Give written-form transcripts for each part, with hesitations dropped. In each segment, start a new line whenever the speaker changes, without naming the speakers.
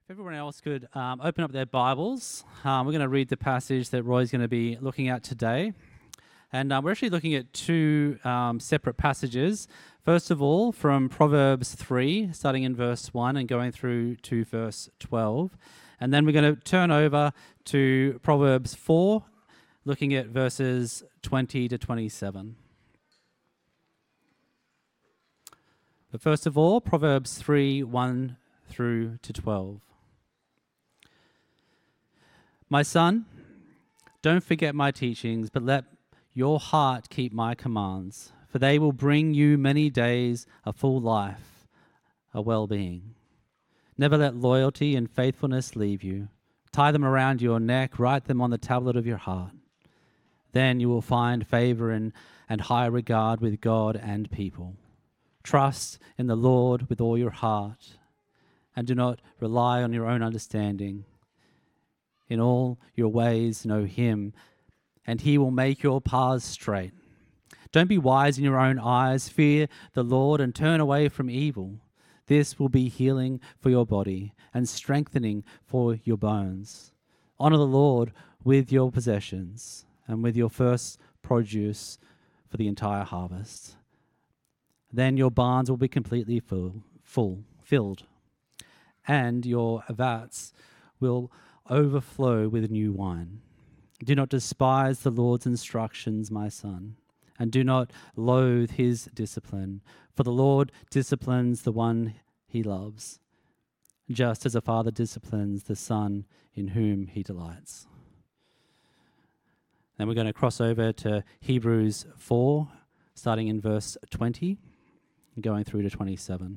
If everyone else could open up their Bibles, we're going to read the passage that Roy's going to be looking at today. And we're actually looking at two separate passages. First of all, from Proverbs 3, starting in verse 1 and going through to verse 12. And then we're going to turn over to Proverbs 4, looking at verses 20 to 27. But first of all, Proverbs 3, 1 through to 12. My son, don't forget my teachings, but let your heart keep my commands, for they will bring you many days, a full life, a well-being. Never let loyalty and faithfulness leave you. Tie them around your neck, write them on the tablet of your heart. Then you will find favor and high regard with God and people. Trust in the Lord with all your heart, and do not rely on your own understanding. In all your ways know him, and he will make your paths straight. Don't be wise in your own eyes. Fear the Lord and turn away from evil. This will be healing for your body and strengthening for your bones. Honor the Lord with your possessions and with your first produce for the entire harvest. Then your barns will be completely filled, and your vats will overflow with new wine. Do not despise the Lord's instructions, my son, and do not loathe his discipline, for the Lord disciplines the one he loves, just as a father disciplines the son in whom he delights. Then we're going to cross over to Hebrews 4, starting in verse 20, and going through to 27.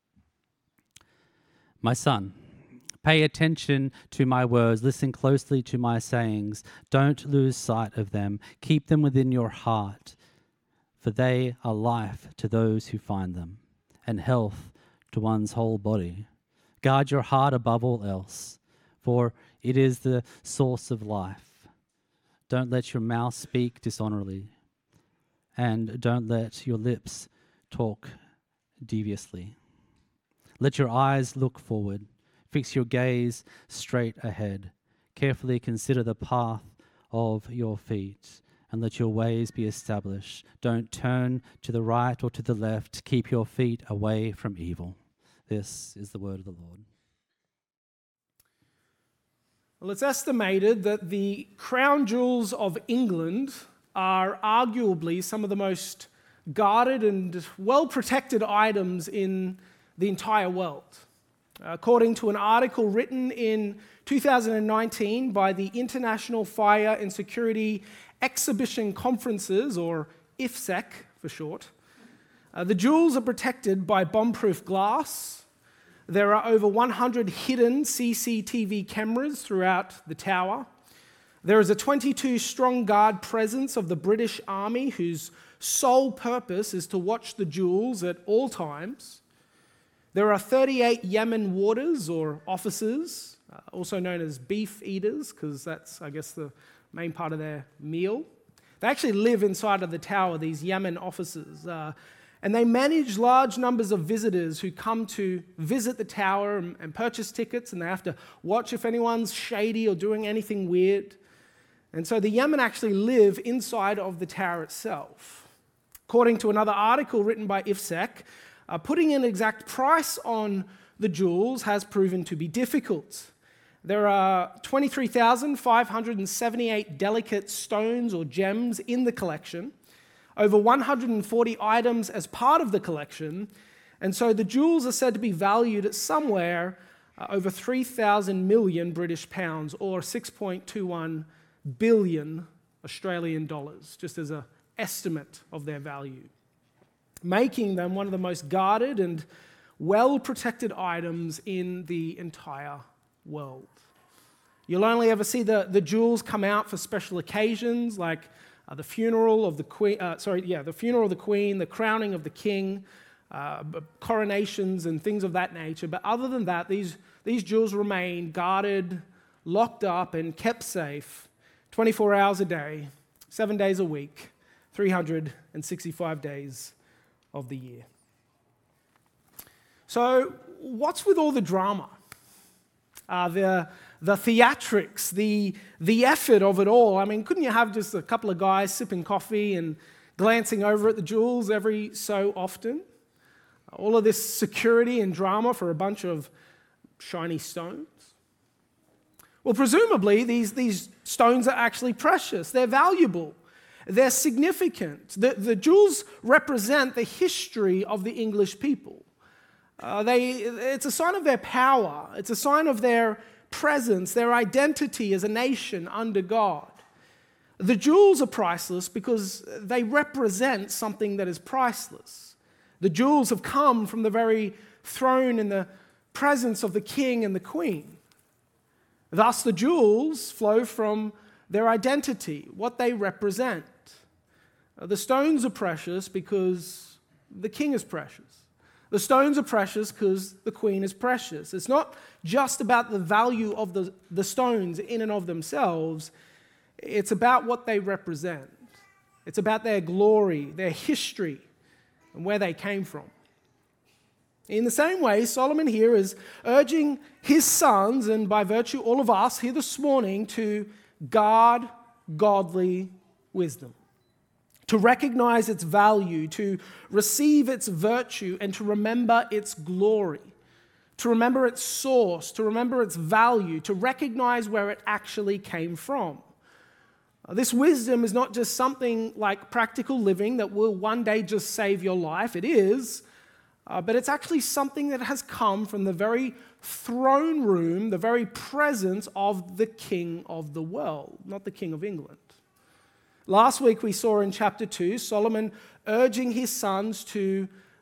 My son, pay attention to my words, listen closely to my sayings. Don't lose sight of them. Keep them within your heart, for they are life to those who find them, and health to one's whole body. Guard your heart above all else, for it is the source of life. Don't let your mouth speak dishonorably, and don't let your lips talk deviously. Let your eyes look forward. Fix your gaze straight ahead. Carefully consider the path of your feet, and let your ways be established. Don't turn to the right or to the left. Keep your feet away from evil. This is the word of the Lord.
Well, it's estimated that the crown jewels of England are arguably some of the most guarded and well-protected items in the entire world. According to an article written in 2019 by the International Fire and Security Exhibition Conferences, or IFSEC for short, the jewels are protected by bomb-proof glass. There are over 100 hidden CCTV cameras throughout the tower. There is a 22-strong guard presence of the British Army whose sole purpose is to watch the jewels at all times. There are 38 Yemen warders or officers, also known as beef eaters, because that's, I guess, the main part of their meal. They actually live inside of the tower, these Yemen officers, and they manage large numbers of visitors who come to visit the tower and purchase tickets, and they have to watch if anyone's shady or doing anything weird. And so the Yemen actually live inside of the tower itself. According to another article written by IFSEC, putting an exact price on the jewels has proven to be difficult. There are 23,578 delicate stones or gems in the collection, over 140 items as part of the collection, and so the jewels are said to be valued at somewhere over 3,000 million British pounds, or 6.21 billion Australian dollars, just as an estimate of their value, making them one of the most guarded and well-protected items in the entire world. You'll only ever see the jewels come out for special occasions, like the funeral of the Queen, the funeral of the Queen, the crowning of the King, coronations and things of that nature. But other than that, these jewels remain guarded, locked up, and kept safe 24 hours a day, 7 days a week, 365 days of the year. So, what's with all the drama? the theatrics, the effort of it all. I mean, couldn't you have just a couple of guys sipping coffee and glancing over at the jewels every so often? All of this security and drama for a bunch of shiny stones. Well, presumably, these stones are actually precious. They're valuable. They're significant. The jewels represent the history of the English people. It's a sign of their power. It's a sign of their presence, their identity as a nation under God. The jewels are priceless because they represent something that is priceless. The jewels have come from the very throne and the presence of the king and the queen. Thus, the jewels flow from their identity, what they represent. The stones are precious because the king is precious. The stones are precious because the queen is precious. It's not just about the value of the stones in and of themselves. It's about what they represent. It's about their glory, their history, and where they came from. In the same way, Solomon here is urging his sons, and by virtue all of us here this morning, to guard godly wisdom, to recognize its value, to receive its virtue, and to remember its glory, to remember its source, to remember its value, to recognize where it actually came from. This wisdom is not just something like practical living that will one day just save your life. It is, but it's actually something that has come from the very throne room, the very presence of the King of the world, not the King of England. Last week we saw in chapter 2, Solomon urging his sons to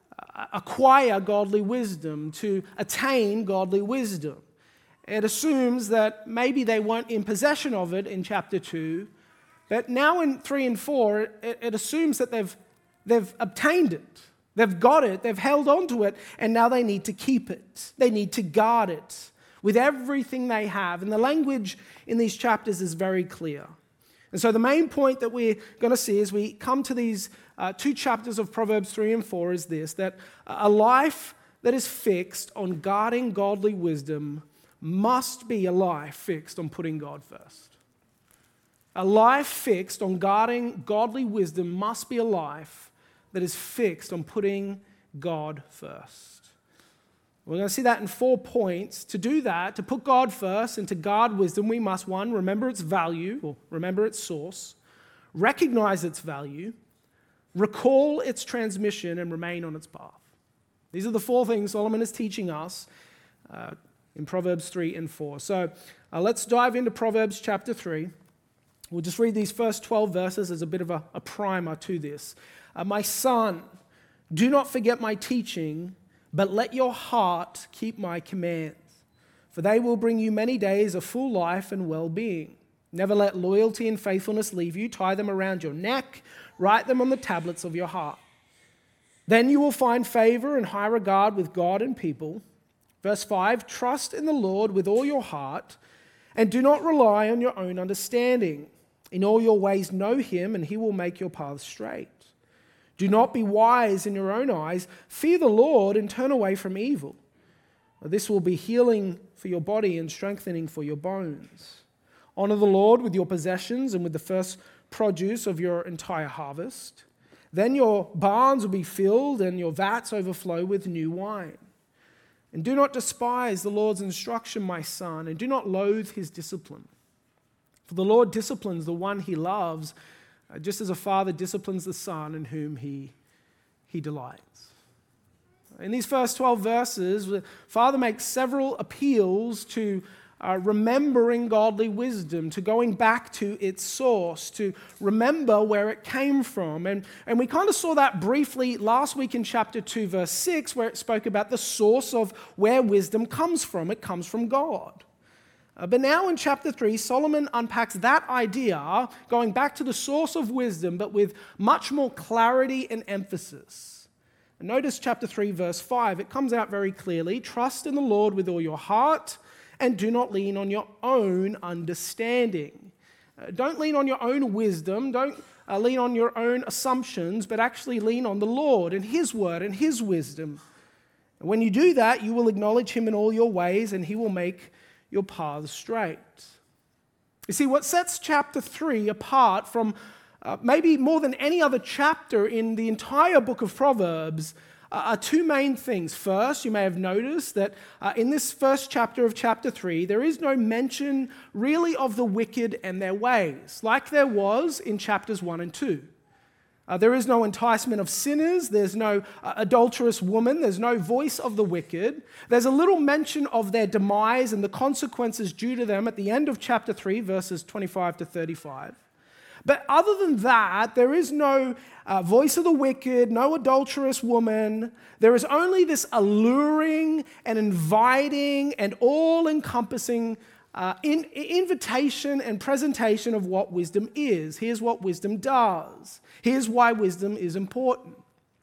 acquire godly wisdom, to attain godly wisdom. It assumes that maybe they weren't in possession of it in chapter 2, but now in 3 and 4, it assumes that they've obtained it. They've got it, they've held on to it, and now they need to keep it. They need to guard it with everything they have. And the language in these chapters is very clear. And so the main point that we're going to see as we come to these two chapters of Proverbs 3 and 4 is this, that a life that is fixed on guarding godly wisdom must be a life fixed on putting God first. A life fixed on guarding godly wisdom must be a life that is fixed on putting God first. We're going to see that in 4 points. To do that, to put God first and to guard wisdom, we must, 1, remember its value, or remember its source, recognize its value, recall its transmission, and remain on its path. These are the 4 things Solomon is teaching us in Proverbs 3 and 4. So let's dive into Proverbs chapter 3. We'll just read these first 12 verses as a bit of a primer to this. My son, do not forget my teaching, but let your heart keep my commands, for they will bring you many days of full life and well-being. Never let loyalty and faithfulness leave you. Tie them around your neck. Write them on the tablets of your heart. Then you will find favor and high regard with God and people. Verse 5, trust in the Lord with all your heart, and do not rely on your own understanding. In all your ways know him, and he will make your paths straight. Do not be wise in your own eyes. Fear the Lord and turn away from evil. This will be healing for your body and strengthening for your bones. Honor the Lord with your possessions and with the first produce of your entire harvest. Then your barns will be filled and your vats overflow with new wine. And do not despise the Lord's instruction, my son, and do not loathe his discipline. For the Lord disciplines the one he loves, just as a father disciplines the son in whom he delights. In these first 12 verses, the Father makes several appeals to remembering godly wisdom, to going back to its source, to remember where it came from. And we kind of saw that briefly last week in chapter 2, verse 6, where it spoke about the source of where wisdom comes from. It comes from God. But now in chapter 3, Solomon unpacks that idea, going back to the source of wisdom, but with much more clarity and emphasis. And notice chapter 3, verse 5. It comes out very clearly. Trust in the Lord with all your heart, and do not lean on your own understanding. Don't lean on your own wisdom. Don't lean on your own assumptions, but actually lean on the Lord and his word and his wisdom. And when you do that, you will acknowledge him in all your ways, and he will make your paths straight. You see, what sets chapter 3 apart from maybe more than any other chapter in the entire book of Proverbs are two main things. First, you may have noticed that in this first chapter of chapter 3, there is no mention really of the wicked and their ways, like there was in chapters 1 and 2. There is no enticement of sinners, there's no adulterous woman, there's no voice of the wicked. There's a little mention of their demise and the consequences due to them at the end of chapter 3, verses 25 to 35. But other than that, there is no voice of the wicked, no adulterous woman. There is only this alluring and inviting and all-encompassing invitation and presentation of what wisdom is. Here's what wisdom does. Here's why wisdom is important.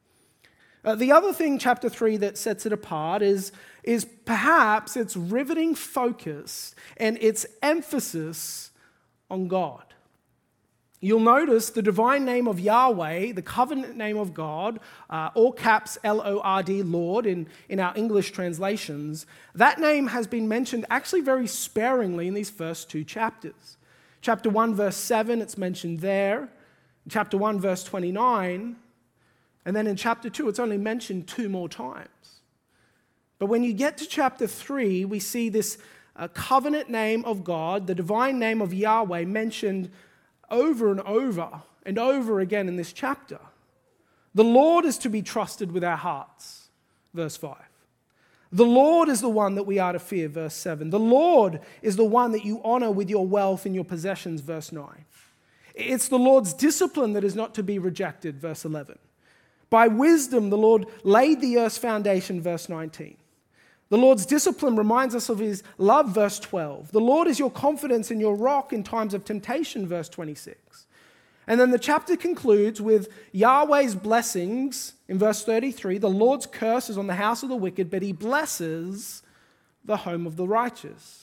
The other thing, chapter 3, that sets it apart is perhaps its riveting focus and its emphasis on God. You'll notice the divine name of Yahweh, the covenant name of God, all caps Lord, Lord, in our English translations. That name has been mentioned actually very sparingly in these first two chapters. Chapter 1, verse 7, it's mentioned there. Chapter 1, verse 29. And then in chapter 2, it's only mentioned 2 more times. But when you get to chapter 3, we see this covenant name of God, the divine name of Yahweh, mentioned over and over again in this chapter. The Lord is to be trusted with our hearts, verse 5. The Lord is the one that we are to fear, verse 7. The Lord is the one that you honor with your wealth and your possessions, verse 9. It's the Lord's discipline that is not to be rejected, verse 11. By wisdom, the Lord laid the earth's foundation, verse 19. The Lord's discipline reminds us of his love, verse 12. The Lord is your confidence and your rock in times of temptation, verse 26. And then the chapter concludes with Yahweh's blessings in verse 33. The Lord's curse is on the house of the wicked, but he blesses the home of the righteous.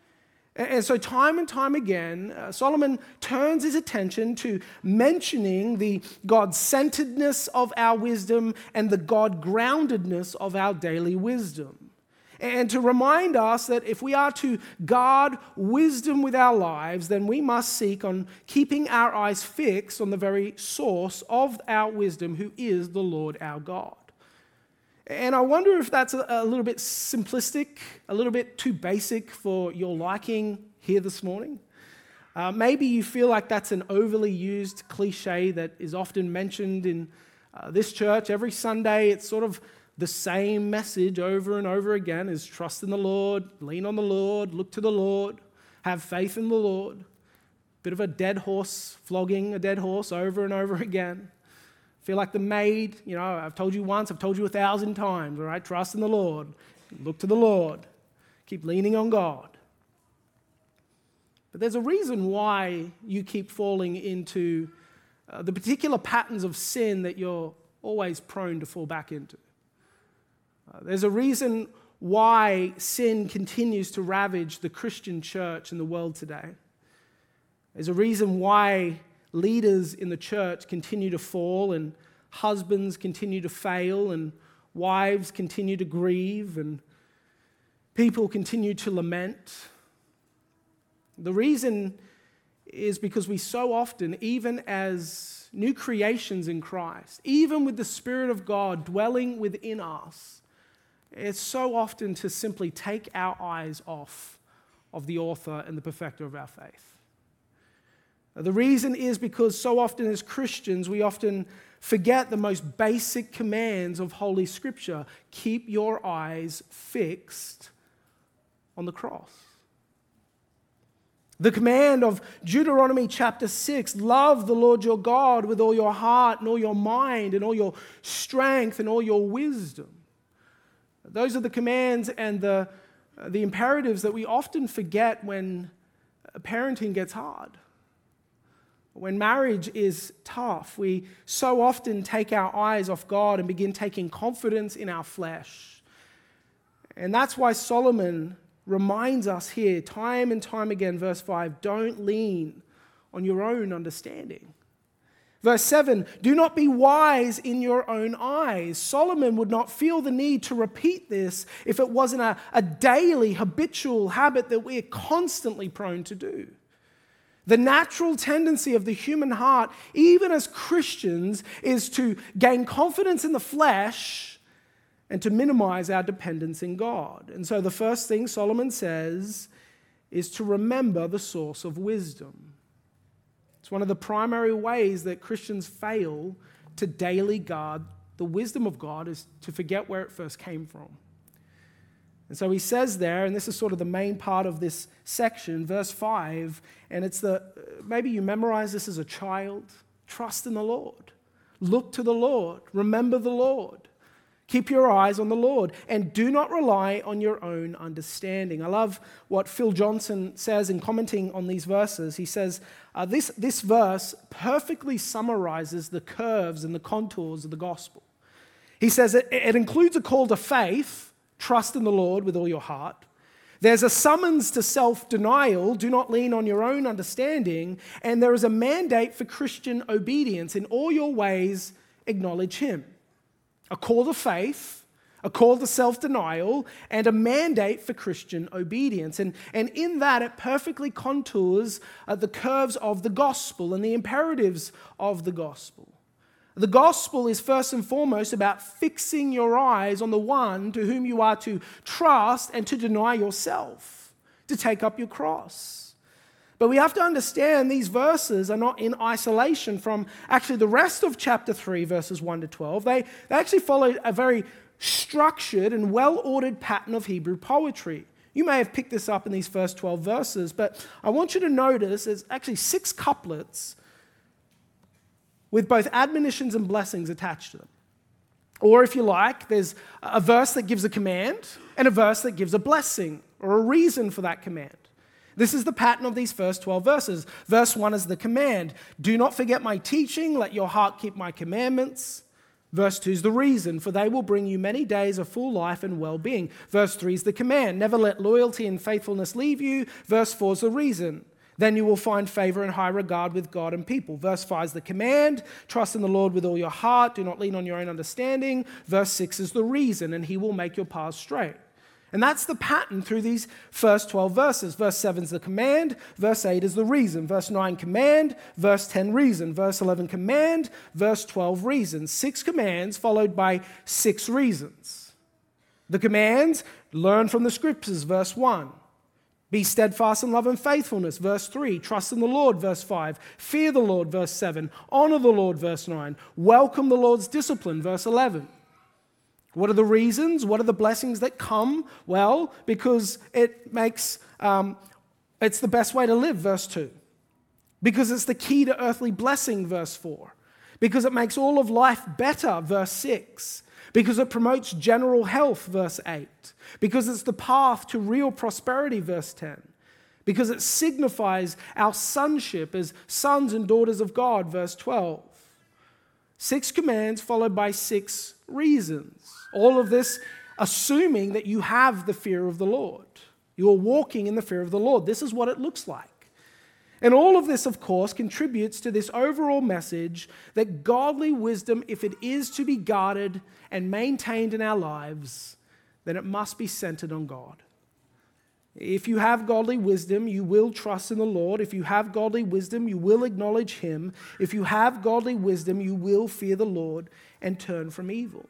And so time and time again, Solomon turns his attention to mentioning the God-centeredness of our wisdom and the God-groundedness of our daily wisdom. And to remind us that if we are to guard wisdom with our lives, then we must seek on keeping our eyes fixed on the very source of our wisdom, who is the Lord our God. And I wonder if that's a little bit simplistic, a little bit too basic for your liking here this morning. Maybe you feel like that's an overly used cliche that is often mentioned in this church every Sunday. It's sort of the same message over and over again is trust in the Lord, lean on the Lord, look to the Lord, have faith in the Lord. Bit of a dead horse, flogging a dead horse over and over again. Feel like the maid, I've told you once, I've told you 1,000 times, all right? Trust in the Lord, look to the Lord, keep leaning on God. But there's a reason why you keep falling into the particular patterns of sin that you're always prone to fall back into. There's a reason why sin continues to ravage the Christian church in the world today. There's a reason why leaders in the church continue to fall and husbands continue to fail and wives continue to grieve and people continue to lament. The reason is because we so often, even as new creations in Christ, even with the Spirit of God dwelling within us, it's so often to simply take our eyes off of the author and the perfecter of our faith. The reason is because so often as Christians, we often forget the most basic commands of Holy Scripture. Keep your eyes fixed on the cross. The command of Deuteronomy chapter 6, love the Lord your God with all your heart and all your mind and all your strength and all your wisdom. Those are the commands and the imperatives that we often forget when parenting gets hard. When marriage is tough, we so often take our eyes off God and begin taking confidence in our flesh. And that's why Solomon reminds us here time and time again, verse 5, don't lean on your own understanding. Verse 7, do not be wise in your own eyes. Solomon would not feel the need to repeat this if it wasn't a daily, habitual habit that we're constantly prone to do. The natural tendency of the human heart, even as Christians, is to gain confidence in the flesh and to minimize our dependence in God. And so the first thing Solomon says is to remember the source of wisdom. It's one of the primary ways that Christians fail to daily guard the wisdom of God is to forget where it first came from. And so he says there, and this is sort of the main part of this section, verse 5, and it's maybe you memorize this as a child, trust in the Lord. Look to the Lord. Remember the Lord. Keep your eyes on the Lord and do not rely on your own understanding. I love what Phil Johnson says in commenting on these verses. He says, this verse perfectly summarizes the curves and the contours of the gospel. He says it includes a call to faith, trust in the Lord with all your heart. There's a summons to self-denial, do not lean on your own understanding, and there is a mandate for Christian obedience. In all your ways, acknowledge Him. A call to faith, a call to self-denial, and a mandate for Christian obedience. And in that, it perfectly contours the curves of the gospel and the imperatives of the gospel. The gospel is first and foremost about fixing your eyes on the one to whom you are to trust and to deny yourself, to take up your cross. But we have to understand these verses are not in isolation from actually the rest of chapter 3, verses 1 to 12. They actually follow a very structured and well-ordered pattern of Hebrew poetry. You may have picked this up in these first 12 verses, but I want you to notice there's actually 6 couplets with both admonitions and blessings attached to them. Or if you like, there's a verse that gives a command and a verse that gives a blessing or a reason for that command. This is the pattern of these first 12 verses. Verse 1 is the command. Do not forget my teaching, let your heart keep my commandments. Verse 2 is the reason, for they will bring you many days of full life and well-being. Verse 3 is the command. Never let loyalty and faithfulness leave you. Verse 4 is the reason. Then you will find favor and high regard with God and people. Verse 5 is the command. Trust in the Lord with all your heart. Do not lean on your own understanding. Verse 6 is the reason, and He will make your paths straight. And that's the pattern through these first 12 verses. Verse 7 is the command. Verse 8 is the reason. Verse 9, command. Verse 10, reason. Verse 11, command. Verse 12, reason. 6 commands followed by 6 reasons. The commands, learn from the scriptures, verse 1. Be steadfast in love and faithfulness, verse 3. Trust in the Lord, verse 5. Fear the Lord, verse 7. Honor the Lord, verse 9. Welcome the Lord's discipline, verse 11. What are the reasons? What are the blessings that come? Well, because it makes, it's the best way to live, verse 2. Because it's the key to earthly blessing, verse 4. Because it makes all of life better, verse 6. Because it promotes general health, verse 8. Because it's the path to real prosperity, verse 10. Because it signifies our sonship as sons and daughters of God, verse 12. 6 commands followed by 6 reasons. All of this assuming that you have the fear of the Lord. You are walking in the fear of the Lord. This is what it looks like. And all of this, of course, contributes to this overall message that godly wisdom, if it is to be guarded and maintained in our lives, then it must be centered on God. If you have godly wisdom, you will trust in the Lord. If you have godly wisdom, you will acknowledge Him. If you have godly wisdom, you will fear the Lord and turn from evil.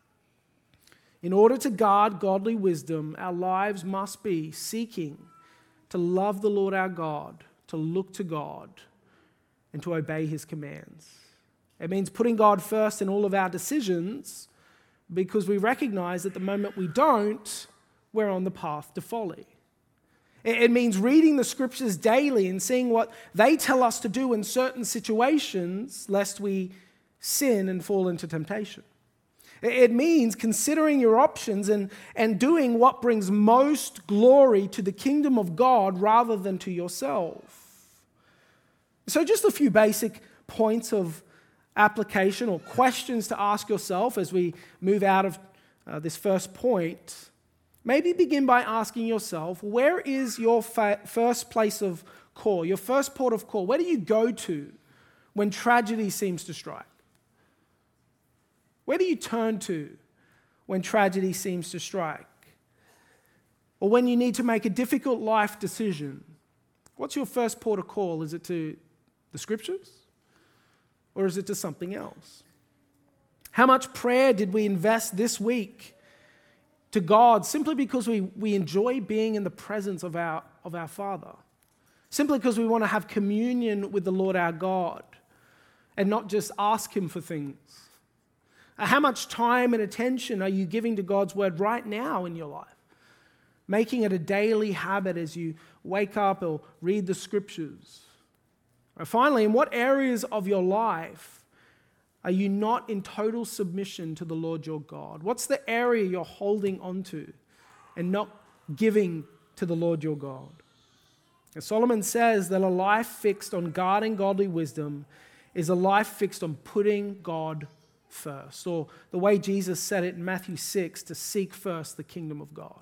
In order to guard godly wisdom, our lives must be seeking to love the Lord our God, to look to God, and to obey His commands. It means putting God first in all of our decisions because we recognize that the moment we don't, we're on the path to folly. It means reading the scriptures daily and seeing what they tell us to do in certain situations, lest we sin and fall into temptation. It means considering your options and doing what brings most glory to the kingdom of God rather than to yourself. So just a few basic points of application or questions to ask yourself as we move out of this first point. Maybe begin by asking yourself, where is your first place of call, your first port of call? Where do you go to when tragedy seems to strike? Where do you turn to when tragedy seems to strike? Or when you need to make a difficult life decision? What's your first port of call? Is it to the Scriptures? Or is it to something else? How much prayer did we invest this week to God simply because we enjoy being in the presence of our Father? Simply because we want to have communion with the Lord our God and not just ask Him for things? How much time and attention are you giving to God's Word right now in your life? Making it a daily habit as you wake up or read the Scriptures. And finally, in what areas of your life are you not in total submission to the Lord your God? What's the area you're holding onto and not giving to the Lord your God? And Solomon says that a life fixed on guarding godly wisdom is a life fixed on putting God first. Or the way Jesus said it in Matthew 6, to seek first the kingdom of God.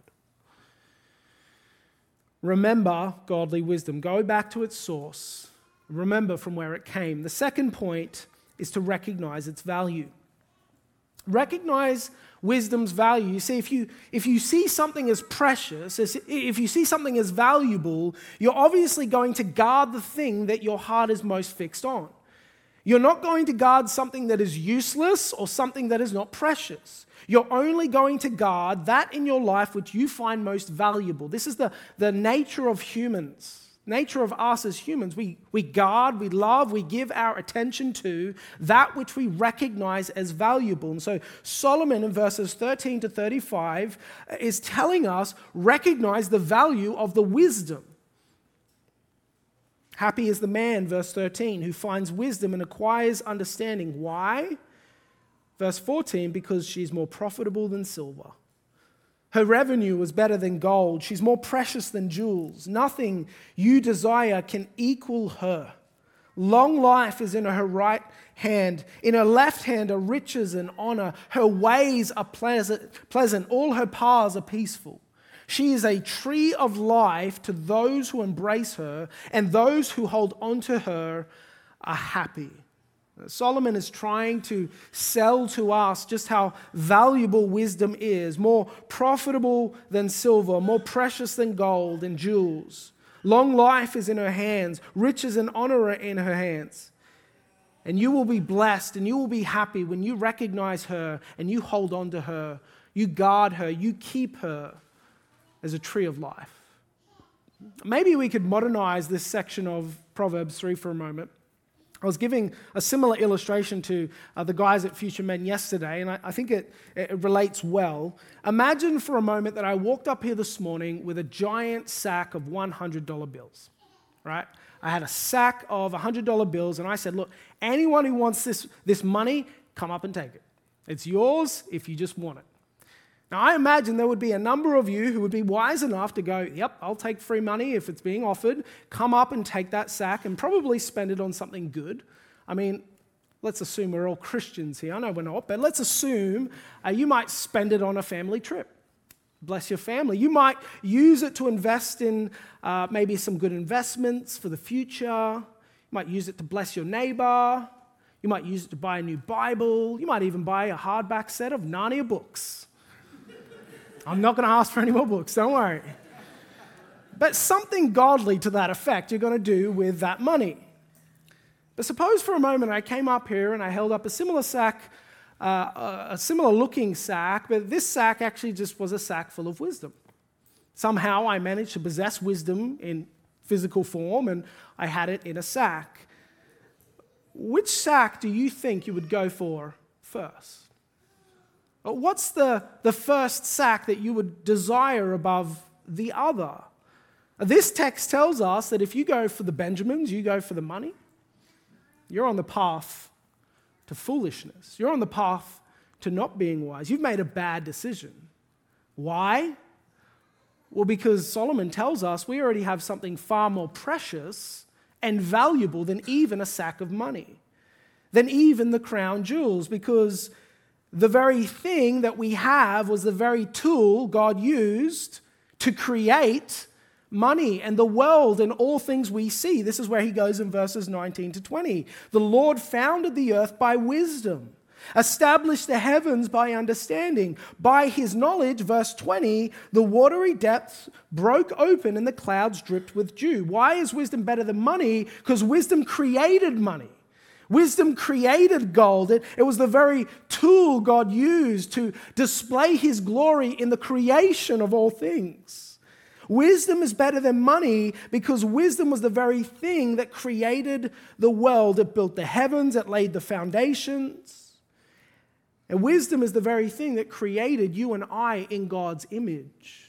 Remember godly wisdom. Go back to its source. Remember from where it came. The second point is to recognize its value. Recognize wisdom's value. You see, if you see something as precious, if you see something as valuable, you're obviously going to guard the thing that your heart is most fixed on. You're not going to guard something that is useless or something that is not precious. You're only going to guard that in your life which you find most valuable. This is the nature of humans, nature of us as humans. We guard, we love, we give our attention to that which we recognize as valuable. And so Solomon in verses 13 to 35 is telling us, recognize the value of the wisdom. Happy is the man, verse 13, who finds wisdom and acquires understanding. Why? Verse 14, because she's more profitable than silver. Her revenue is better than gold. She's more precious than jewels. Nothing you desire can equal her. Long life is in her right hand. In her left hand are riches and honor. Her ways are pleasant. All her paths are peaceful. She is a tree of life to those who embrace her, and those who hold on to her are happy. Solomon is trying to sell to us just how valuable wisdom is, more profitable than silver, more precious than gold and jewels. Long life is in her hands, riches and honor are in her hands. And you will be blessed and you will be happy when you recognize her and you hold on to her, you guard her, you keep her as a tree of life. Maybe we could modernize this section of Proverbs 3 for a moment. I was giving a similar illustration to the guys at Future Men yesterday, and I think it relates well. Imagine for a moment that I walked up here this morning with a giant sack of $100 bills, right? I had a sack of $100 bills, and I said, look, anyone who wants this money, come up and take it. It's yours if you just want it. Now, I imagine there would be a number of you who would be wise enough to go, yep, I'll take free money if it's being offered, come up and take that sack and probably spend it on something good. I mean, let's assume we're all Christians here. I know we're not, but let's assume you might spend it on a family trip. Bless your family. You might use it to invest in maybe some good investments for the future. You might use it to bless your neighbor. You might use it to buy a new Bible. You might even buy a hardback set of Narnia books. I'm not going to ask for any more books, don't worry. But something godly to that effect you're going to do with that money. But suppose for a moment I came up here and I held up a similar sack, a similar looking sack, but this sack actually just was a sack full of wisdom. Somehow I managed to possess wisdom in physical form and I had it in a sack. Which sack do you think you would go for first? What's the first sack that you would desire above the other? This text tells us that if you go for the Benjamins, you go for the money, you're on the path to foolishness. You're on the path to not being wise. You've made a bad decision. Why? Well, because Solomon tells us we already have something far more precious and valuable than even a sack of money, than even the crown jewels, because the very thing that we have was the very tool God used to create money and the world and all things we see. This is where he goes in verses 19 to 20. The Lord founded the earth by wisdom, established the heavens by understanding. By his knowledge, verse 20, the watery depths broke open and the clouds dripped with dew. Why is wisdom better than money? Because wisdom created money. Wisdom created gold. It was the very tool God used to display his glory in the creation of all things. Wisdom is better than money because wisdom was the very thing that created the world. It built the heavens, it laid the foundations. And wisdom is the very thing that created you and I in God's image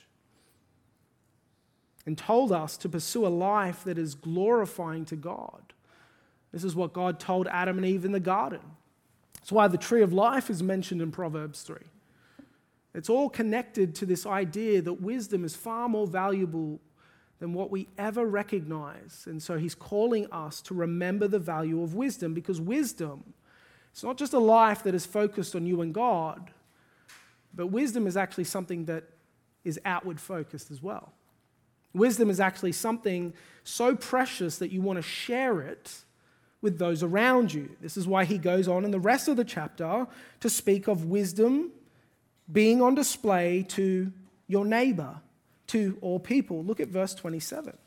and told us to pursue a life that is glorifying to God. This is what God told Adam and Eve in the garden. That's why the tree of life is mentioned in Proverbs 3. It's all connected to this idea that wisdom is far more valuable than what we ever recognize. And so he's calling us to remember the value of wisdom, because wisdom, it's not just a life that is focused on you and God, but wisdom is actually something that is outward focused as well. Wisdom is actually something so precious that you want to share it with those around you. This is why he goes on in the rest of the chapter to speak of wisdom being on display to your neighbor, to all people. Look at verse 27.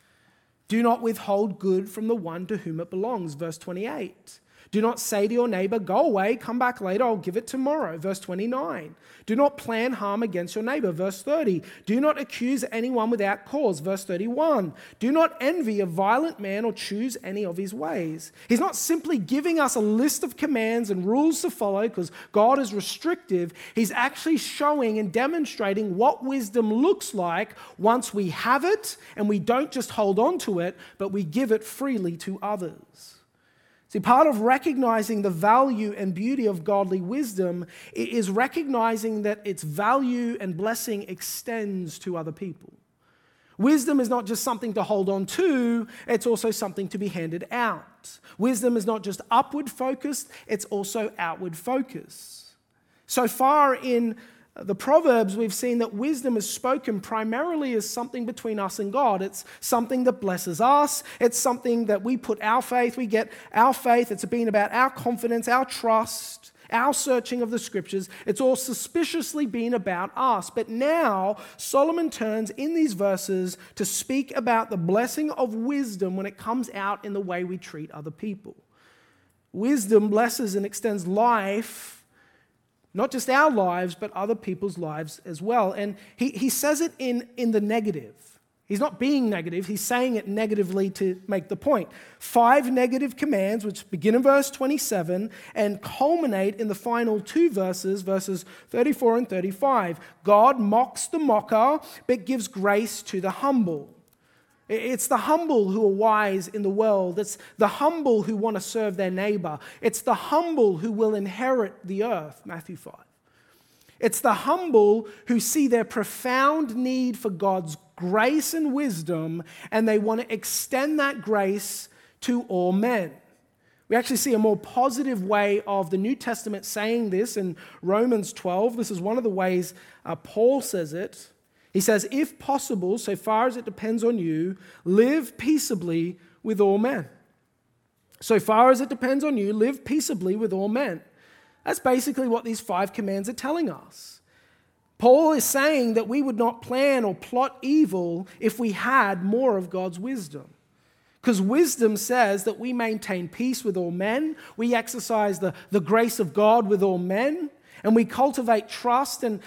Do not withhold good from the one to whom it belongs. Verse 28. Do not say to your neighbor, go away, come back later, I'll give it tomorrow. Verse 29. Do not plan harm against your neighbor. Verse 30. Do not accuse anyone without cause. Verse 31. Do not envy a violent man or choose any of his ways. He's not simply giving us a list of commands and rules to follow because God is restrictive. He's actually showing and demonstrating what wisdom looks like once we have it and we don't just hold on to it, but we give it freely to others. See, part of recognizing the value and beauty of godly wisdom is recognizing that its value and blessing extends to other people. Wisdom is not just something to hold on to, it's also something to be handed out. Wisdom is not just upward focused, it's also outward focused. So far in the Proverbs, we've seen that wisdom is spoken primarily as something between us and God. It's something that blesses us. It's something that we put our faith, we get our faith. It's been about our confidence, our trust, our searching of the scriptures. It's all suspiciously been about us. But now, Solomon turns in these verses to speak about the blessing of wisdom when it comes out in the way we treat other people. Wisdom blesses and extends life, not just our lives, but other people's lives as well. And he says it in the negative. He's not being negative, he's saying it negatively to make the point. 5 negative commands, which begin in verse 27 and culminate in the final 2 verses, verses 34 and 35. God mocks the mocker, but gives grace to the humble. It's the humble who are wise in the world. It's the humble who want to serve their neighbor. It's the humble who will inherit the earth, Matthew 5. It's the humble who see their profound need for God's grace and wisdom, and they want to extend that grace to all men. We actually see a more positive way of the New Testament saying this in Romans 12. This is one of the ways Paul says it. He says, if possible, so far as it depends on you, live peaceably with all men. So far as it depends on you, live peaceably with all men. That's basically what these 5 commands are telling us. Paul is saying that we would not plan or plot evil if we had more of God's wisdom. Because wisdom says that we maintain peace with all men, we exercise the grace of God with all men, and we cultivate trust and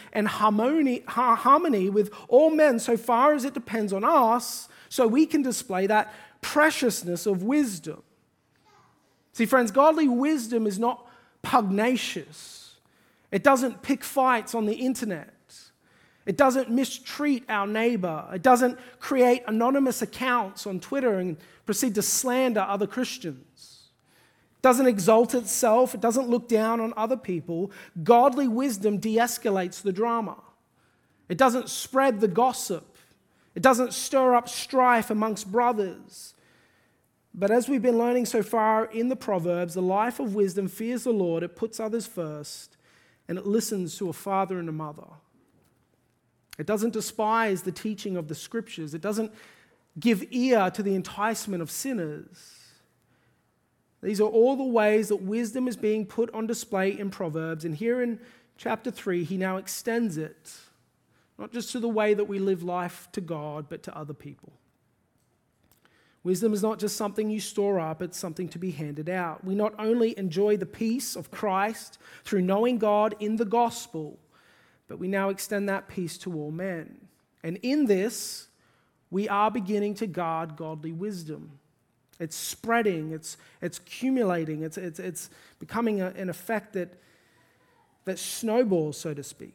harmony with all men so far as it depends on us, so we can display that preciousness of wisdom. See, friends, godly wisdom is not pugnacious. It doesn't pick fights on the internet. It doesn't mistreat our neighbor. It doesn't create anonymous accounts on Twitter and proceed to slander other Christians. It doesn't exalt itself. It doesn't look down on other people. Godly wisdom de-escalates the drama. It doesn't spread the gossip. It doesn't stir up strife amongst brothers. But as we've been learning so far in the Proverbs, the life of wisdom fears the Lord, it puts others first, and it listens to a father and a mother. It doesn't despise the teaching of the Scriptures. It doesn't give ear to the enticement of sinners. These are all the ways that wisdom is being put on display in Proverbs. And here in chapter 3, he now extends it, not just to the way that we live life to God, but to other people. Wisdom is not just something you store up, it's something to be handed out. We not only enjoy the peace of Christ through knowing God in the gospel, but we now extend that peace to all men. And in this, we are beginning to guard godly wisdom. It's spreading, it's accumulating, it's becoming an effect that snowballs, so to speak.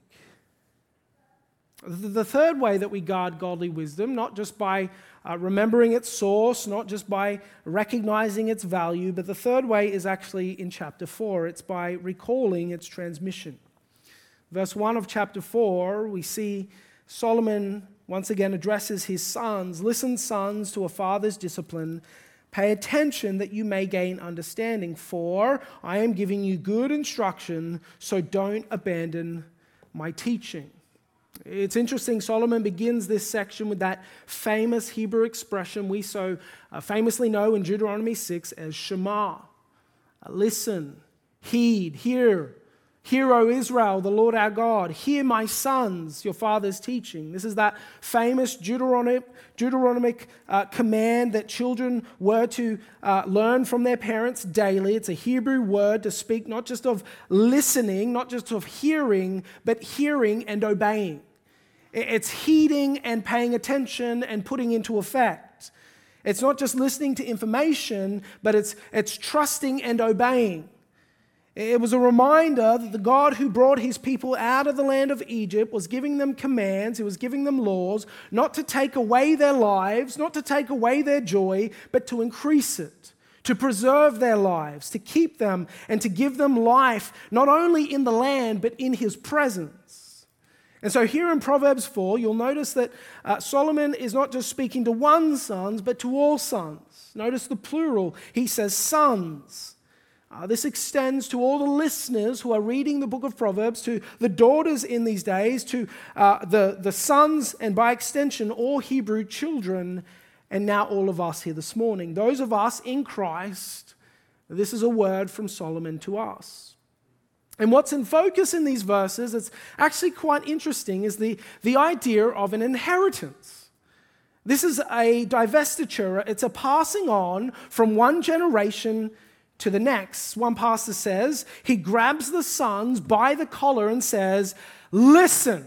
The third way that we guard godly wisdom, not just by remembering its source, not just by recognizing its value, but the third way is actually in chapter 4. It's by recalling its transmission. Verse 1 of chapter 4, we see Solomon once again addresses his sons. Listen, sons, to a father's discipline. Pay attention that you may gain understanding, for I am giving you good instruction, so don't abandon my teaching. It's interesting, Solomon begins this section with that famous Hebrew expression we so famously know in Deuteronomy 6 as Shema. Listen, heed, hear. Hear, O Israel, the Lord our God. Hear, my sons, your father's teaching. This is that famous Deuteronomic command that children were to learn from their parents daily. It's a Hebrew word to speak not just of listening, not just of hearing, but hearing and obeying. It's heeding and paying attention and putting into effect. It's not just listening to information, but it's trusting and obeying. It was a reminder that the God who brought his people out of the land of Egypt was giving them commands, he was giving them laws, not to take away their lives, not to take away their joy, but to increase it, to preserve their lives, to keep them, and to give them life, not only in the land, but in his presence. And so here in Proverbs 4, you'll notice that Solomon is not just speaking to one son, but to all sons. Notice the plural. He says sons. This extends to all the listeners who are reading the book of Proverbs, to the daughters in these days, to the sons, and by extension, all Hebrew children, and now all of us here this morning. Those of us in Christ, this is a word from Solomon to us. And what's in focus in these verses, it's actually quite interesting, is the idea of an inheritance. This is a divestiture, it's a passing on from one generation to the next. One pastor says, he grabs the sons by the collar and says, listen,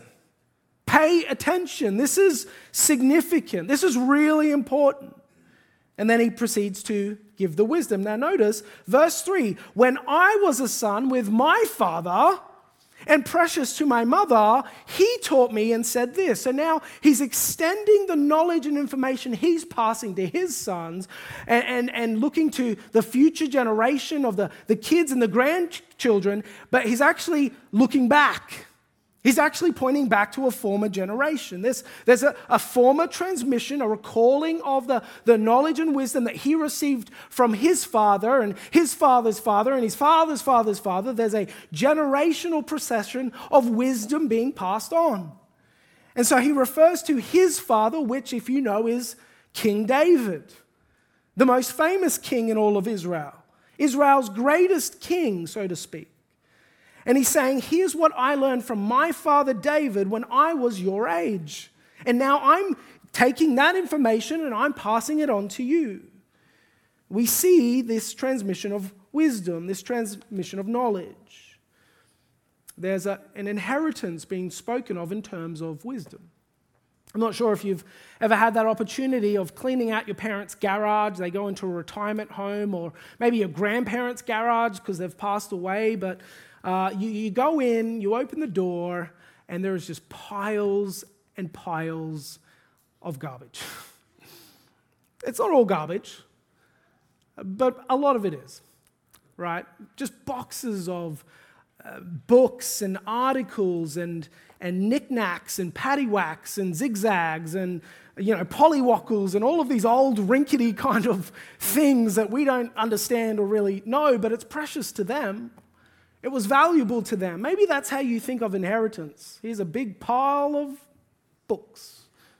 pay attention. This is significant. This is really important. And then he proceeds to give the wisdom. Now notice, verse 3, when I was a son with my father and precious to my mother, he taught me and said this. So now he's extending the knowledge and information he's passing to his sons and looking to the future generation of the kids and the grandchildren, but he's actually looking back. He's actually pointing back to a former generation. There's a former transmission, a recalling of the knowledge and wisdom that he received from his father and his father's father and his father's father's father. There's a generational procession of wisdom being passed on. And so he refers to his father, which, if you know, is King David, the most famous king in all of Israel, Israel's greatest king, so to speak. And he's saying, here's what I learned from my father David when I was your age. And now I'm taking that information and I'm passing it on to you. We see this transmission of wisdom, this transmission of knowledge. There's an inheritance being spoken of in terms of wisdom. I'm not sure if you've ever had that opportunity of cleaning out your parents' garage. They go into a retirement home, or maybe your grandparents' garage because they've passed away, but you go in, you open the door, and there's just piles and piles of garbage. It's not all garbage, but a lot of it is, right? Just boxes of books and articles and knickknacks and paddywhacks and zigzags and pollywockles and all of these old rinkety kind of things that we don't understand or really know, but it's precious to them. It was valuable to them. Maybe that's how you think of inheritance. Here's a big pile of books.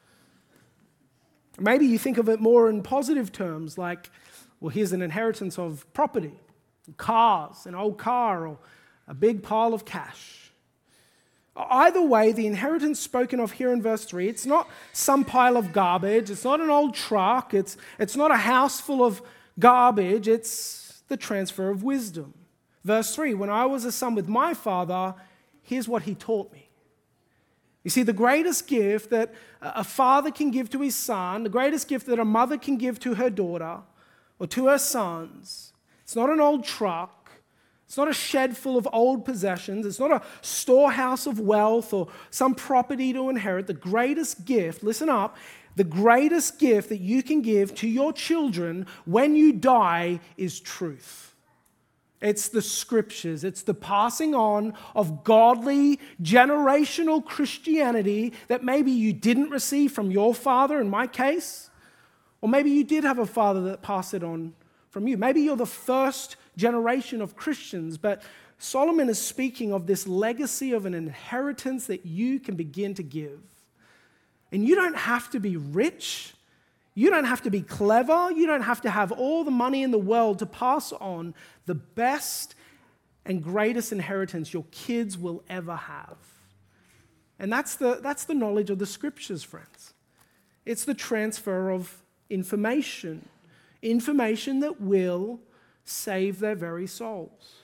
Maybe you think of it more in positive terms, like, well, here's an inheritance of property, cars, an old car, or a big pile of cash. Either way, the inheritance spoken of here in verse 3, it's not some pile of garbage, it's not an old truck, it's not a house full of garbage, it's the transfer of wisdom. Verse 3, when I was a son with my father, here's what he taught me. You see, the greatest gift that a father can give to his son, the greatest gift that a mother can give to her daughter or to her sons, it's not an old truck, it's not a shed full of old possessions, it's not a storehouse of wealth or some property to inherit. The greatest gift, listen up, the greatest gift that you can give to your children when you die is truth. It's the scriptures. It's the passing on of godly, generational Christianity that maybe you didn't receive from your father, in my case, or maybe you did have a father that passed it on from you. Maybe you're the first generation of Christians, but Solomon is speaking of this legacy of an inheritance that you can begin to give. And you don't have to be rich. You don't have to be clever. You don't have to have all the money in the world to pass on the best and greatest inheritance your kids will ever have. And that's the knowledge of the scriptures, friends. It's the transfer of information that will save their very souls.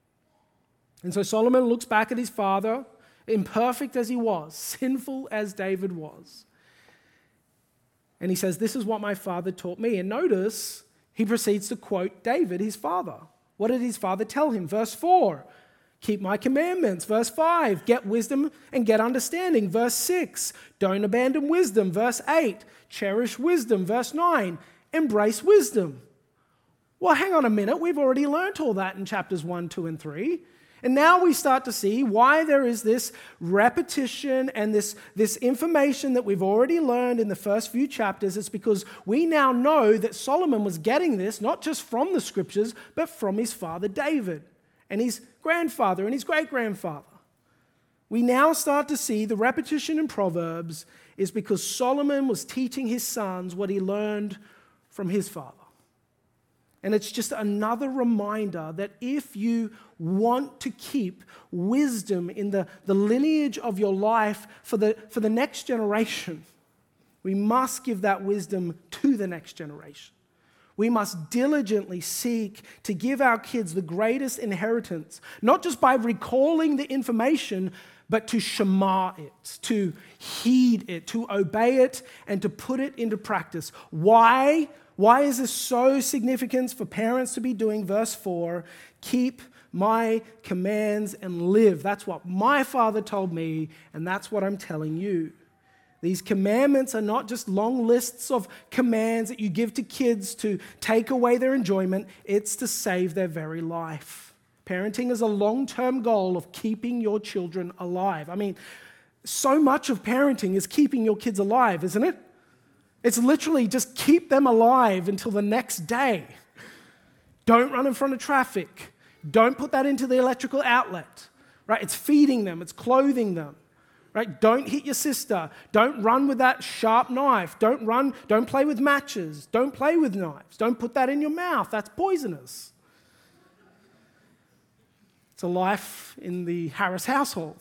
And so Solomon looks back at his father, imperfect as he was, sinful as David was. And he says, this is what my father taught me. And notice, he proceeds to quote David, his father. What did his father tell him? Verse 4, keep my commandments. Verse 5, get wisdom and get understanding. Verse 6, don't abandon wisdom. Verse 8, cherish wisdom. Verse 9, embrace wisdom. Well, hang on a minute. We've already learnt all that in chapters 1, 2, and 3. And now we start to see why there is this repetition and this information that we've already learned in the first few chapters. It's because we now know that Solomon was getting this not just from the scriptures, but from his father David and his grandfather and his great-grandfather. We now start to see the repetition in Proverbs is because Solomon was teaching his sons what he learned from his father. And it's just another reminder that if you want to keep wisdom in the lineage of your life for the next generation, we must give that wisdom to the next generation. We must diligently seek to give our kids the greatest inheritance, not just by recalling the information, but to shema it, to heed it, to obey it, and to put it into practice. Why? Why is this so significant for parents to be doing? Verse 4, keep my commands and live. That's what my father told me, and that's what I'm telling you. These commandments are not just long lists of commands that you give to kids to take away their enjoyment. It's to save their very life. Parenting is a long-term goal of keeping your children alive. I mean, so much of parenting is keeping your kids alive, isn't it? It's literally just keep them alive until the next day. Don't run in front of traffic. Don't put that into the electrical outlet, right? It's feeding them. It's clothing them, right? Don't hit your sister. Don't run with that sharp knife. Don't play with matches. Don't play with knives. Don't put that in your mouth. That's poisonous. It's a life in the Harris household.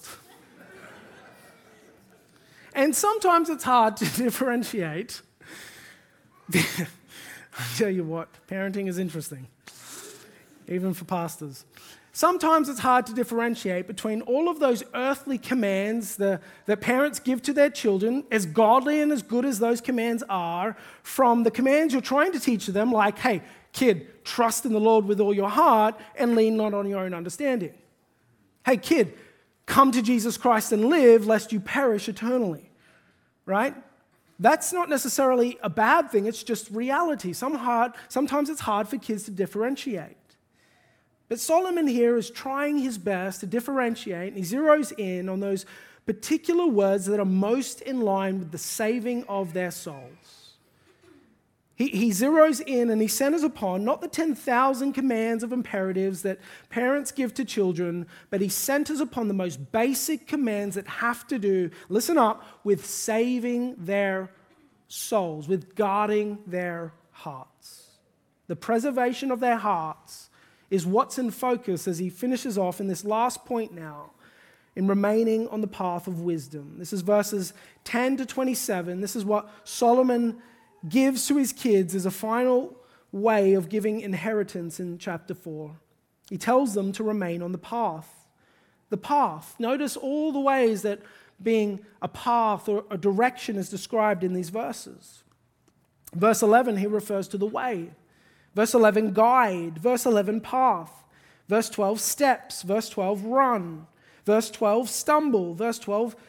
And sometimes it's hard to differentiate. I tell you what, parenting is interesting, even for pastors. Sometimes it's hard to differentiate between all of those earthly commands that parents give to their children, as godly and as good as those commands are, from the commands you're trying to teach them, like, hey, kid, trust in the Lord with all your heart and lean not on your own understanding. Hey, kid, come to Jesus Christ and live, lest you perish eternally. Right? That's not necessarily a bad thing, it's just reality. Sometimes it's hard for kids to differentiate. But Solomon here is trying his best to differentiate, and he zeroes in on those particular words that are most in line with the saving of their souls. He zeroes in and he centers upon not the 10,000 commands of imperatives that parents give to children, but he centers upon the most basic commands that have to do, listen up, with saving their souls, with guarding their hearts. The preservation of their hearts is what's in focus as he finishes off in this last point now, in remaining on the path of wisdom. This is verses 10 to 27. This is what Solomon gives to his kids as a final way of giving inheritance in chapter 4. He tells them to remain on the path. The path. Notice all the ways that being a path or a direction is described in these verses. Verse 11, he refers to the way. Verse 11, guide. Verse 11, path. Verse 12, steps. Verse 12, run. Verse 12, stumble. Verse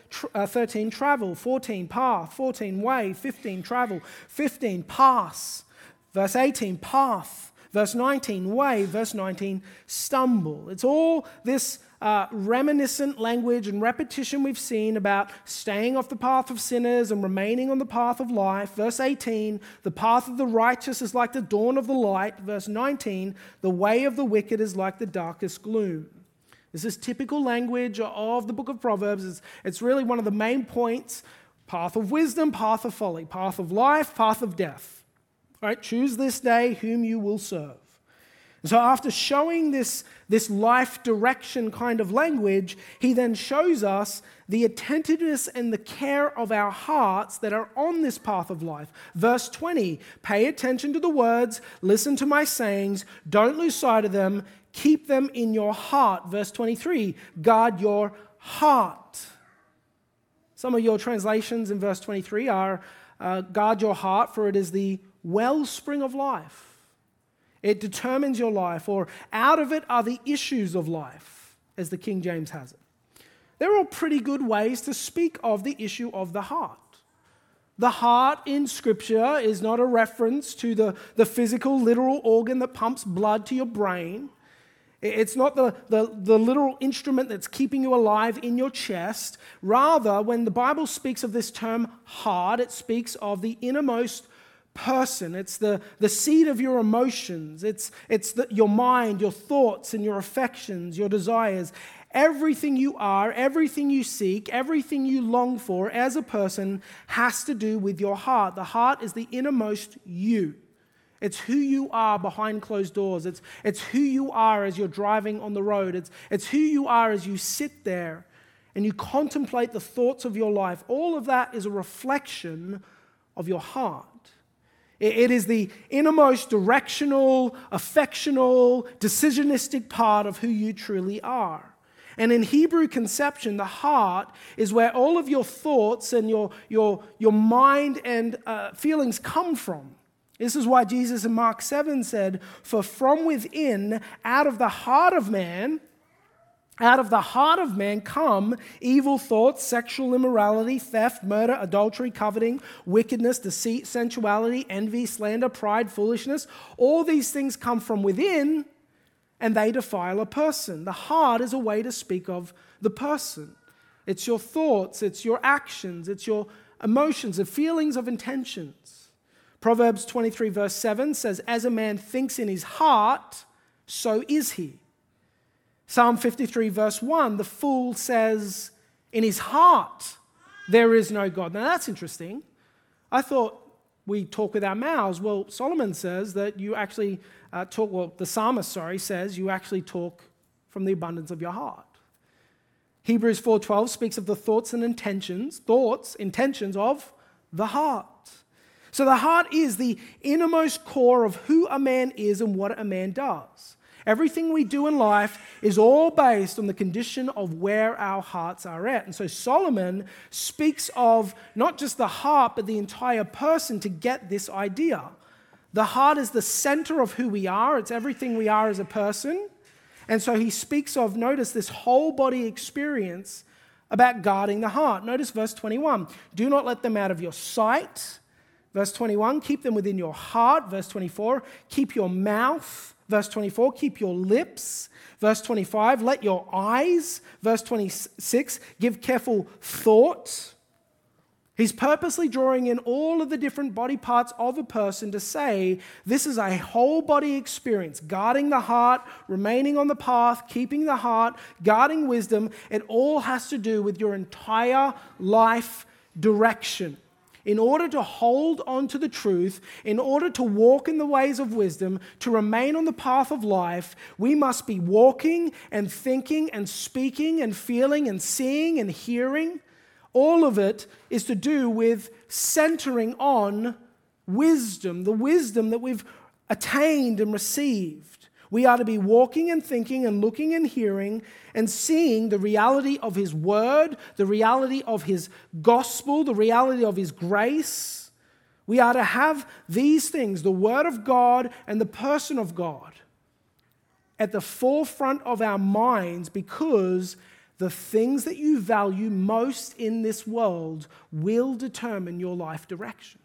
13, travel. 14, path. 14, way. 15, travel. 15, pass. Verse 18, path. Verse 19, way. Verse 19, stumble. It's all this reminiscent language and repetition we've seen about staying off the path of sinners and remaining on the path of life. Verse 18, the path of the righteous is like the dawn of the light. Verse 19, the way of the wicked is like the darkest gloom. This is typical language of the book of Proverbs. It's really one of the main points. Path of wisdom, path of folly, path of life, path of death. All right, choose this day whom you will serve. And so after showing this life direction kind of language, he then shows us the attentiveness and the care of our hearts that are on this path of life. Verse 20, pay attention to the words, listen to my sayings, don't lose sight of them, keep them in your heart. Verse 23, guard your heart. Some of your translations in verse 23 are, guard your heart, for it is the wellspring of life. It determines your life, or out of it are the issues of life, as the King James has it. They're all pretty good ways to speak of the issue of the heart. The heart in Scripture is not a reference to the physical, literal organ that pumps blood to your brain. It's not the literal instrument that's keeping you alive in your chest. Rather, when the Bible speaks of this term heart, it speaks of the innermost person. It's the seat of your emotions. It's your mind, your thoughts, and your affections, your desires. Everything you are, everything you seek, everything you long for as a person has to do with your heart. The heart is the innermost you. It's who you are behind closed doors. It's who you are as you're driving on the road. It's who you are as you sit there and you contemplate the thoughts of your life. All of that is a reflection of your heart. It is the innermost directional, affectional, decisionistic part of who you truly are. And in Hebrew conception, the heart is where all of your thoughts and your mind and feelings come from. This is why Jesus in Mark 7 said, for from within, out of the heart of man come evil thoughts, sexual immorality, theft, murder, adultery, coveting, wickedness, deceit, sensuality, envy, slander, pride, foolishness. All these things come from within and they defile a person. The heart is a way to speak of the person. It's your thoughts, it's your actions, it's your emotions, the feelings of intentions. Proverbs 23 verse 7 says, as a man thinks in his heart, so is he. Psalm 53 verse 1, the fool says, in his heart there is no God. Now that's interesting. I thought we talk with our mouths. Well, Solomon says that you actually the psalmist, says you actually talk from the abundance of your heart. Hebrews 4:12 speaks of the thoughts and intentions of the heart. So the heart is the innermost core of who a man is and what a man does. Everything we do in life is all based on the condition of where our hearts are at. And so Solomon speaks of not just the heart, but the entire person to get this idea. The heart is the center of who we are. It's everything we are as a person. And so he speaks of, notice, this whole body experience about guarding the heart. Notice verse 21. Do not let them out of your sight. Verse 21, keep them within your heart. Verse 24, keep your mouth. Verse 24, keep your lips. Verse 25, let your eyes. Verse 26, give careful thought. He's purposely drawing in all of the different body parts of a person to say this is a whole body experience. Guarding the heart, remaining on the path, keeping the heart, guarding wisdom. It all has to do with your entire life direction. In order to hold on to the truth, in order to walk in the ways of wisdom, to remain on the path of life, we must be walking and thinking and speaking and feeling and seeing and hearing. All of it is to do with centering on wisdom, the wisdom that we've attained and received. We are to be walking and thinking and looking and hearing and seeing the reality of His Word, the reality of His gospel, the reality of His grace. We are to have these things, the Word of God and the person of God, at the forefront of our minds, because the things that you value most in this world will determine your life direction.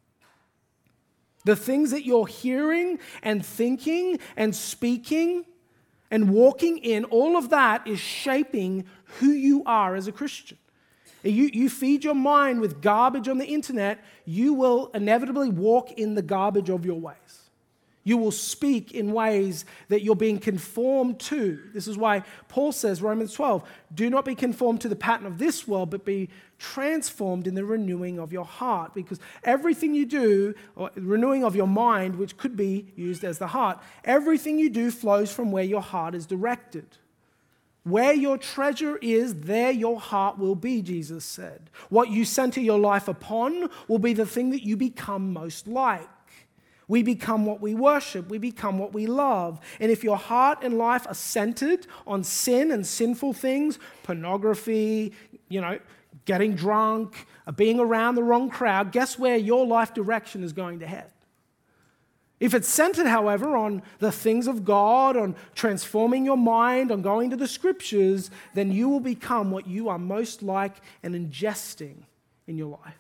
The things that you're hearing and thinking and speaking and walking in, all of that is shaping who you are as a Christian. You feed your mind with garbage on the internet, you will inevitably walk in the garbage of your ways. You will speak in ways that you're being conformed to. This is why Paul says, Romans 12, do not be conformed to the pattern of this world, but be transformed in the renewing of your heart. Because everything you do, or renewing of your mind, which could be used as the heart, everything you do flows from where your heart is directed. Where your treasure is, there your heart will be, Jesus said. What you center your life upon will be the thing that you become most like. We become what we worship. We become what we love. And if your heart and life are centered on sin and sinful things, pornography, getting drunk, being around the wrong crowd, guess where your life direction is going to head? If it's centered, however, on the things of God, on transforming your mind, on going to the Scriptures, then you will become what you are most like and ingesting in your life.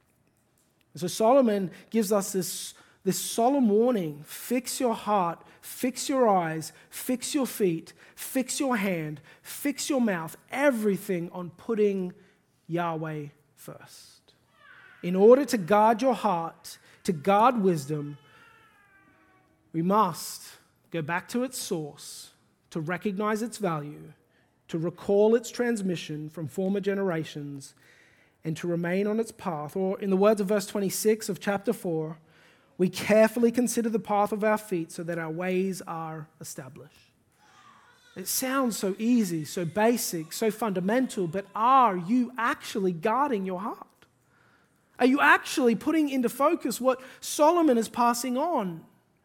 So Solomon gives us this solemn warning: fix your heart, fix your eyes, fix your feet, fix your hand, fix your mouth, everything on putting Yahweh first. In order to guard your heart, to guard wisdom, we must go back to its source, to recognize its value, to recall its transmission from former generations, and to remain on its path. Or in the words of verse 26 of chapter 4, we carefully consider the path of our feet so that our ways are established. It sounds so easy, so basic, so fundamental, but are you actually guarding your heart? Are you actually putting into focus what Solomon is passing on?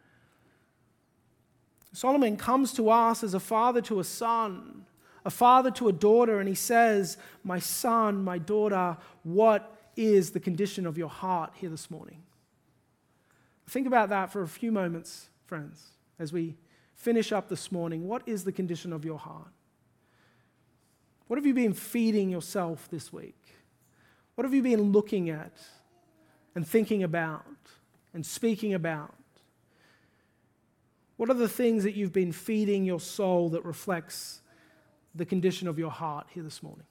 Solomon comes to us as a father to a son, a father to a daughter, and he says, my son, my daughter, what is the condition of your heart here this morning? Think about that for a few moments, friends, as we finish up this morning. What is the condition of your heart? What have you been feeding yourself this week? What have you been looking at and thinking about and speaking about? What are the things that you've been feeding your soul that reflects the condition of your heart here this morning?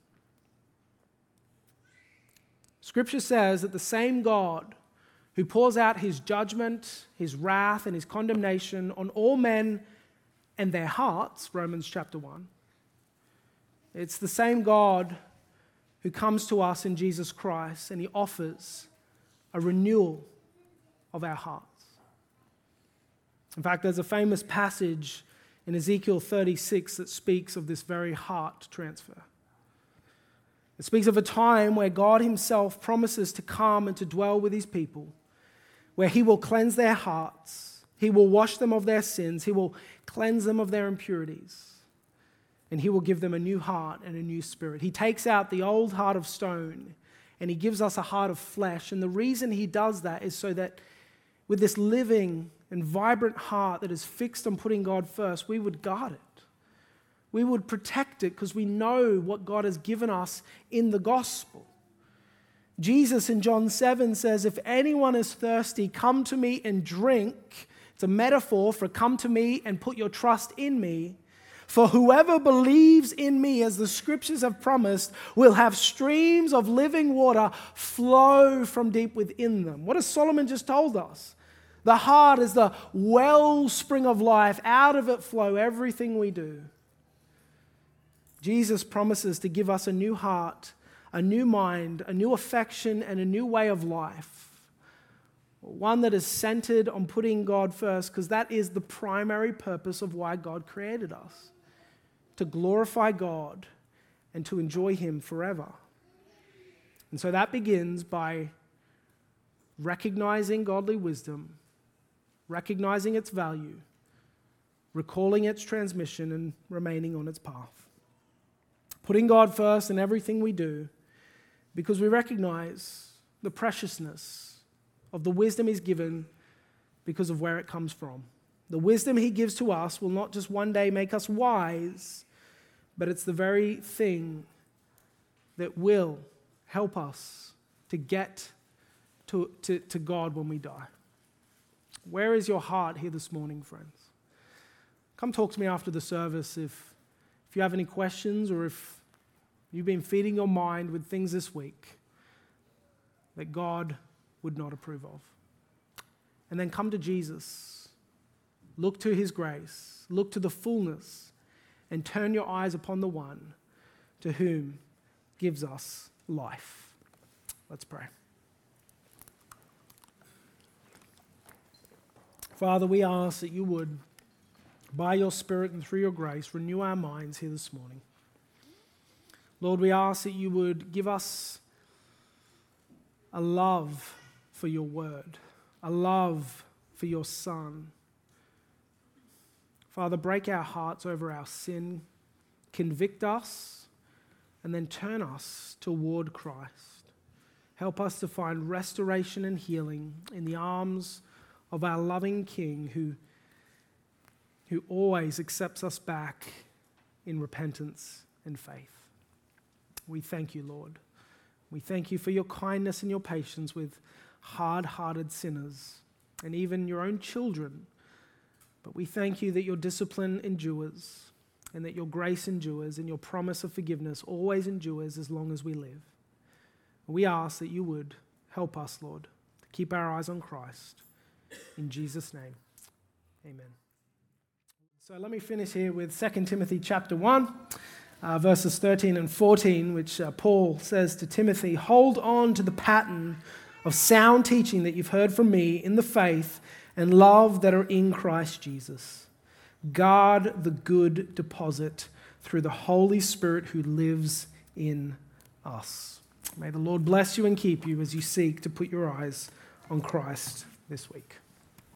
Scripture says that the same God who pours out His judgment, His wrath, and His condemnation on all men and their hearts, Romans chapter 1, it's the same God who comes to us in Jesus Christ, and He offers a renewal of our hearts. In fact, there's a famous passage in Ezekiel 36 that speaks of this very heart transfer. It speaks of a time where God Himself promises to come and to dwell with His people, where He will cleanse their hearts, He will wash them of their sins, He will cleanse them of their impurities, and He will give them a new heart and a new spirit. He takes out the old heart of stone and He gives us a heart of flesh. And the reason He does that is so that with this living and vibrant heart that is fixed on putting God first, we would guard it. We would protect it because we know what God has given us in the gospel. Jesus in John 7 says, if anyone is thirsty, come to me and drink. It's a metaphor for come to me and put your trust in me. For whoever believes in me, as the scriptures have promised, will have streams of living water flow from deep within them. What has Solomon just told us? The heart is the wellspring of life. Out of it flow everything we do. Jesus promises to give us a new heart, a new mind, a new affection, and a new way of life. One that is centered on putting God first, because that is the primary purpose of why God created us. To glorify God and to enjoy Him forever. And so that begins by recognizing godly wisdom, recognizing its value, recalling its transmission, and remaining on its path. Putting God first in everything we do, because we recognize the preciousness of the wisdom He's given because of where it comes from. The wisdom He gives to us will not just one day make us wise, but it's the very thing that will help us to get to God when we die. Where is your heart here this morning, friends? Come talk to me after the service if you have any questions, or if you've been feeding your mind with things this week that God would not approve of. And then come to Jesus. Look to His grace. Look to the fullness, and turn your eyes upon the one to whom gives us life. Let's pray. Father, we ask that you would, by your Spirit and through your grace, renew our minds here this morning. Lord, we ask that you would give us a love for your word, a love for your Son. Father, break our hearts over our sin, convict us, and then turn us toward Christ. Help us to find restoration and healing in the arms of our loving King who always accepts us back in repentance and faith. We thank you, Lord. We thank you for your kindness and your patience with hard-hearted sinners and even your own children. But we thank you that your discipline endures, and that your grace endures, and your promise of forgiveness always endures as long as we live. We ask that you would help us, Lord, to keep our eyes on Christ. In Jesus' name, amen. So let me finish here with 2 Timothy chapter 1, verses 13 and 14, which Paul says to Timothy, "Hold on to the pattern of sound teaching that you've heard from me in the faith and love that are in Christ Jesus. Guard the good deposit through the Holy Spirit who lives in us." May the Lord bless you and keep you as you seek to put your eyes on Christ this week.